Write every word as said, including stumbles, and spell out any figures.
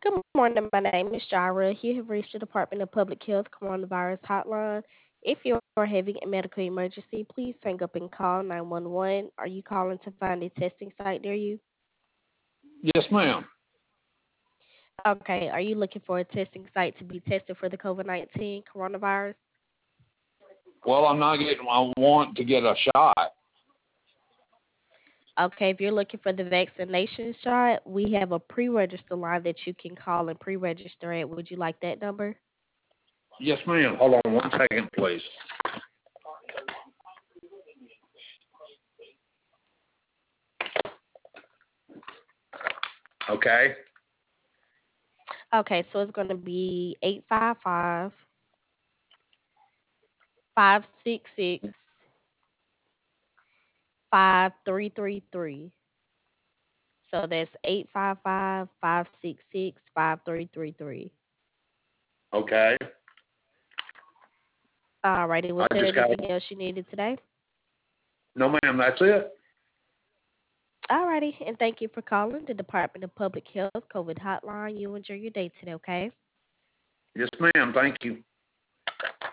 Good morning. My name is Jara. You have reached the Department of Public Health Coronavirus Hotline. If you are having a medical emergency, please hang up and call nine one one. Are you calling to find a testing site near you? Yes, ma'am. Okay. Are you looking for a testing site to be tested for the COVID nineteen coronavirus? Well, I'm not getting. I want to get a shot. Okay. If you're looking for the vaccination shot, we have a pre register line that you can call and pre register at. Would you like that number? Yes, ma'am. Hold on one second, please. Okay. Okay. So it's going to be eight five five, five six six, five three three three. So that's eight five five, five six six, five three three three. Okay. Alrighty, was I there just got. anything else you needed today? No, ma'am. That's it. Alrighty, and thank you for calling the Department of Public Health COVID hotline. You enjoy your day today, okay? Yes, ma'am. Thank you.